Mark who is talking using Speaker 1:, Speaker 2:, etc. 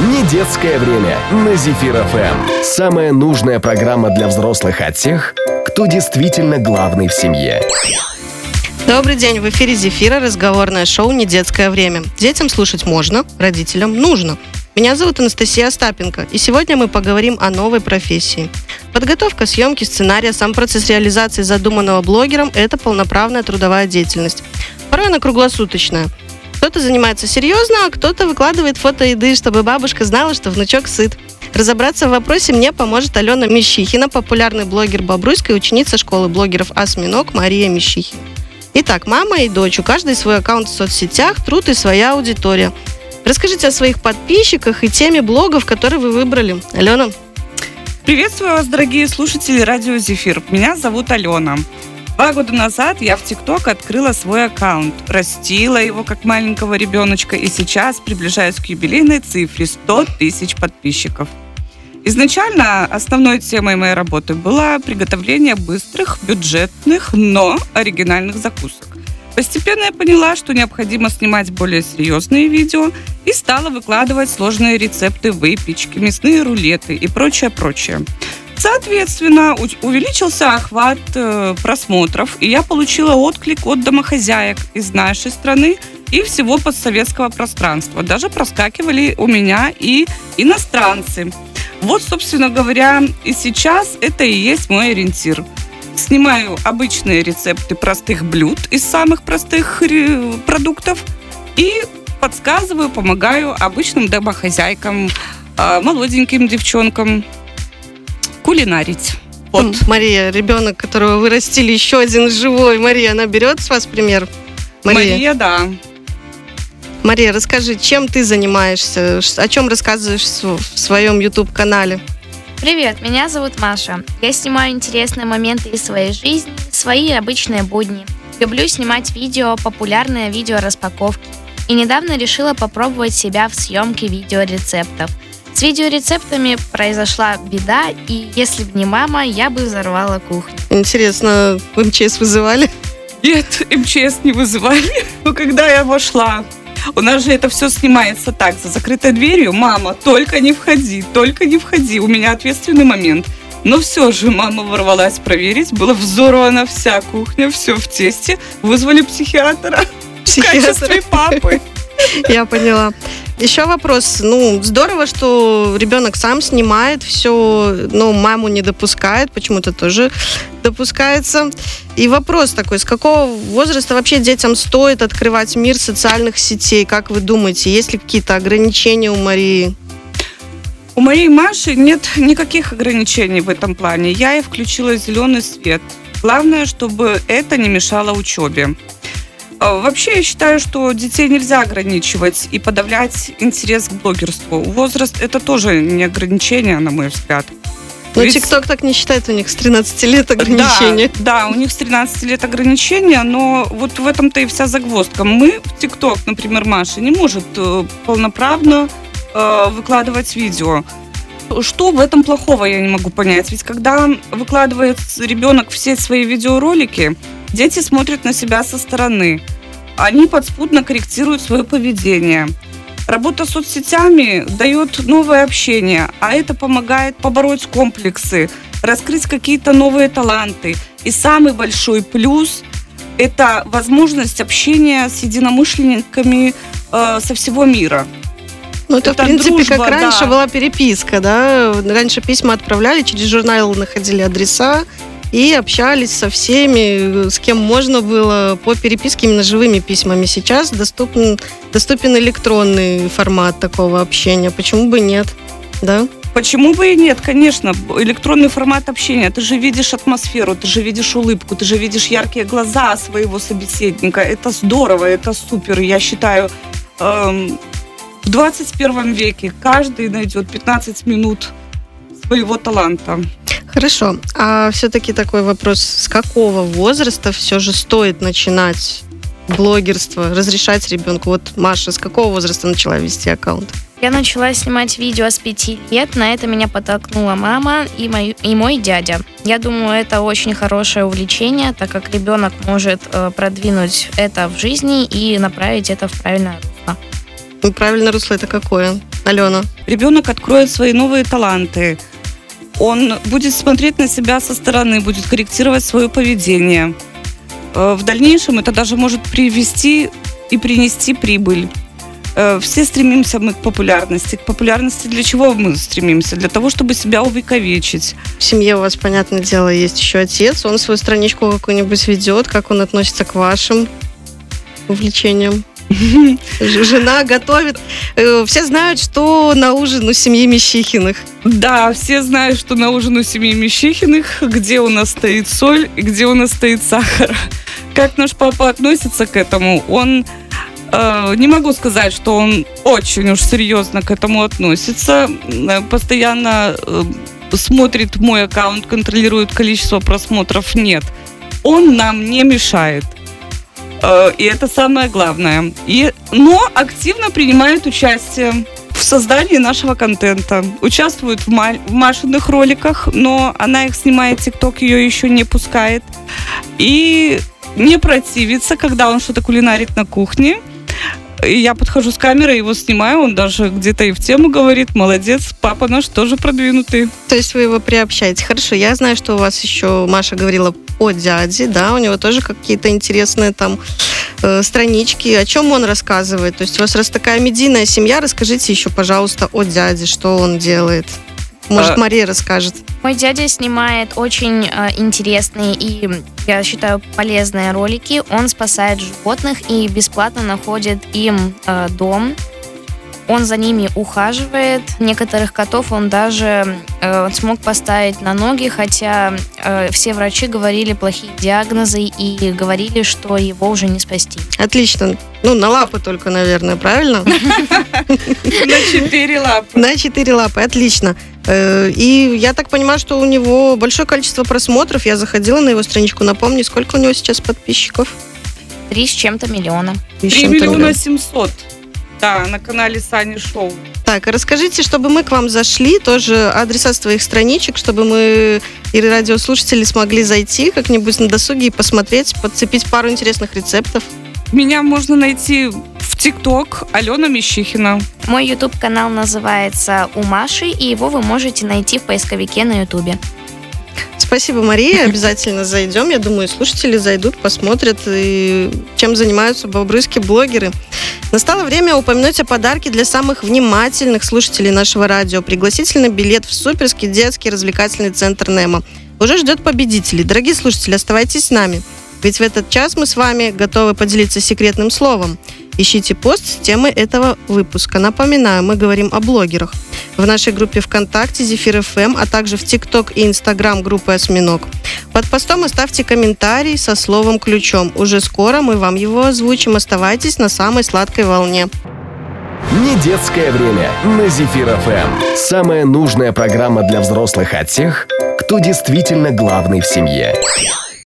Speaker 1: Не детское время на Зефир ФМ. Самая нужная программа для взрослых от тех, кто действительно главный в семье.
Speaker 2: Добрый день, в эфире Зефира, разговорное шоу «Не детское время». Детям слушать можно, родителям нужно. Меня зовут Анастасия Остапенко, и сегодня мы поговорим о новой профессии. Подготовка, съемки, сценария, сам процесс реализации задуманного блогером – это полноправная трудовая деятельность. Порой она круглосуточная. Кто-то занимается серьезно, а кто-то выкладывает фото еды, чтобы бабушка знала, что внучок сыт. Разобраться в вопросе мне поможет Алена Мещихина, популярный блогер Бобруйска и ученица школы блогеров «Осьминог» Мария Мещихина. Итак, мама и дочь, у каждой свой аккаунт в соцсетях, труд и своя аудитория. Расскажите о своих подписчиках и теме блогов, которые вы выбрали. Алена.
Speaker 3: Приветствую вас, дорогие слушатели радио Зефир. Меня зовут Алена. 2 года назад я в ТикТок открыла свой аккаунт, растила его как маленького ребеночка и сейчас приближаюсь к юбилейной цифре 100 тысяч подписчиков. Изначально основной темой моей работы было приготовление быстрых, бюджетных, но оригинальных закусок. Постепенно я поняла, что необходимо снимать более серьезные видео и стала выкладывать сложные рецепты выпечки, мясные рулеты и прочее. Соответственно, увеличился охват просмотров, и я получила отклик от домохозяек из нашей страны и всего постсоветского пространства. Даже проскакивали у меня и иностранцы. Вот, собственно говоря, и сейчас это и есть мой ориентир. Снимаю обычные рецепты простых блюд из самых простых продуктов и подсказываю, помогаю обычным домохозяйкам, молоденьким девчонкам кулинарить. Вот.
Speaker 2: Мария, ребенок, которого вы растили, еще один живой. Мария, она берет с вас пример?
Speaker 3: Мария, да.
Speaker 2: Мария, расскажи, чем ты занимаешься, о чем рассказываешь в своем YouTube-канале?
Speaker 4: Привет, меня зовут Маша. Я снимаю интересные моменты из своей жизни, свои обычные будни. Люблю снимать видео, популярные видео распаковки. И недавно решила попробовать себя в съемке видеорецептов. С видеорецептами произошла беда, и если бы не мама, я бы взорвала кухню.
Speaker 2: Интересно, в МЧС вызывали?
Speaker 3: Нет, МЧС не вызывали. Но когда я вошла, у нас же это все снимается так, за закрытой дверью. Мама, только не входи, у меня ответственный момент. Но все же мама ворвалась проверить, была взорвана вся кухня, все в тесте. Вызвали психиатра в качестве папы.
Speaker 2: Я поняла. Еще вопрос. Здорово, что ребенок сам снимает все, но маму не допускает, почему-то тоже допускается. И вопрос такой, с какого возраста вообще детям стоит открывать мир социальных сетей? Как вы думаете, есть ли какие-то ограничения у Марии?
Speaker 3: У моей Маши нет никаких ограничений в этом плане. Я ей включила зеленый свет. Главное, чтобы это не мешало учебе. Вообще, я считаю, что детей нельзя ограничивать и подавлять интерес к блогерству. Возраст – это тоже не ограничение, на мой взгляд.
Speaker 2: Но ТикТок так не считает, у них с 13 лет ограничения.
Speaker 3: Да, у них с 13 лет ограничения, но вот в этом-то и вся загвоздка. Мы в ТикТок, например, Маша не может полноправно выкладывать видео. Что в этом плохого, я не могу понять. Ведь когда выкладывает ребенок все свои видеоролики, дети смотрят на себя со стороны. Они подспудно корректируют свое поведение. Работа с соцсетями дает новое общение, а это помогает побороть комплексы, раскрыть какие-то новые таланты. И самый большой плюс – это возможность общения с единомышленниками со всего мира.
Speaker 2: Это в принципе, дружба, как раньше была переписка, да? Раньше письма отправляли, через журнал находили адреса и общались со всеми, с кем можно было по переписке, именно живыми письмами. Сейчас доступен электронный формат такого общения. Почему бы нет, да?
Speaker 3: Почему бы и нет, конечно. Электронный формат общения. Ты же видишь атмосферу, ты же видишь улыбку, ты же видишь яркие глаза своего собеседника. Это здорово, это супер. Я считаю, в 21 веке каждый найдет 15 минут своего таланта.
Speaker 2: Хорошо. А все-таки такой вопрос. С какого возраста все же стоит начинать блогерство, разрешать ребенку? Вот Маша, с какого возраста начала вести аккаунт?
Speaker 4: Я начала снимать видео с 5 лет. На это меня подтолкнула мама и мой дядя. Я думаю, это очень хорошее увлечение, так как ребенок может продвинуть это в жизни и направить это в правильное русло.
Speaker 2: Правильное русло это какое? Алена?
Speaker 3: Ребенок откроет свои новые таланты. Он будет смотреть на себя со стороны, будет корректировать свое поведение. В дальнейшем это даже может привести и принести прибыль. Все стремимся мы к популярности. К популярности для чего мы стремимся? Для того, чтобы себя увековечить.
Speaker 2: В семье у вас, понятное дело, есть еще отец. Он свою страничку какую-нибудь ведет. Как он относится к вашим увлечениям? Жена готовит. Все знают, что на ужин у семьи Мещихиных.
Speaker 3: Да, все знают, что на ужин у семьи Мещихиных, где у нас стоит соль и где у нас стоит сахар. Как наш папа относится к этому? Он... Не могу сказать, что он очень уж серьезно к этому относится. Постоянно смотрит мой аккаунт, контролирует количество просмотров. Нет, он нам не мешает. И это самое главное. Но активно принимает участие в создании нашего контента. Участвует в Машиных роликах, но она их снимает, ТикТок ее еще не пускает. И не противится, когда он что-то кулинарит на кухне. Я подхожу с камерой, его снимаю, он даже где-то и в тему говорит: молодец, папа наш тоже продвинутый.
Speaker 2: То есть вы его приобщаете. Хорошо, я знаю, что у вас еще, Маша говорила о дяде, да, у него тоже какие-то интересные там странички. О чем он рассказывает? То есть у вас раз такая медийная семья, расскажите еще, пожалуйста, о дяде, что он делает. Может, Мария расскажет.
Speaker 4: Мой дядя снимает очень интересные и, я считаю, полезные ролики. Он спасает животных и бесплатно находит им дом. Он за ними ухаживает. Некоторых котов он даже смог поставить на ноги, хотя все врачи говорили плохие диагнозы и говорили, что его уже не спасти.
Speaker 2: Отлично. Ну, на лапы только, наверное, правильно?
Speaker 3: На 4 лапы.
Speaker 2: На 4 лапы, отлично. И я так понимаю, что у него большое количество просмотров. Я заходила на его страничку. Напомни, сколько у него сейчас подписчиков?
Speaker 4: 3 с чем-то миллиона.
Speaker 3: 3 миллиона 700. Да, на канале Сани Шоу.
Speaker 2: Так, расскажите, чтобы мы к вам зашли, тоже адреса своих страничек, чтобы мы и радиослушатели смогли зайти как-нибудь на досуге и посмотреть, подцепить пару интересных рецептов.
Speaker 3: Меня можно найти в ТикТок Алена Мещихина.
Speaker 4: Мой YouTube-канал называется «У Маши», и его вы можете найти в поисковике на YouTube.
Speaker 2: Спасибо, Мария. Обязательно зайдем. Я думаю, слушатели зайдут, посмотрят, и чем занимаются бобрыски-блогеры. Настало время упомянуть о подарке для самых внимательных слушателей нашего радио. Пригласительный билет в суперский детский развлекательный центр «Немо» уже ждет победителей. Дорогие слушатели, оставайтесь с нами. Ведь в этот час мы с вами готовы поделиться секретным словом. Ищите пост с темой этого выпуска. Напоминаю, мы говорим о блогерах. В нашей группе ВКонтакте Зефир ФМ, а также в ТикТок и Инстаграм группы Осьминог. Под постом оставьте комментарий со словом «ключом». Уже скоро мы вам его озвучим. Оставайтесь на самой сладкой волне.
Speaker 1: Не детское время на Зефир ФМ. Самая нужная программа для взрослых от тех, кто действительно главный в семье.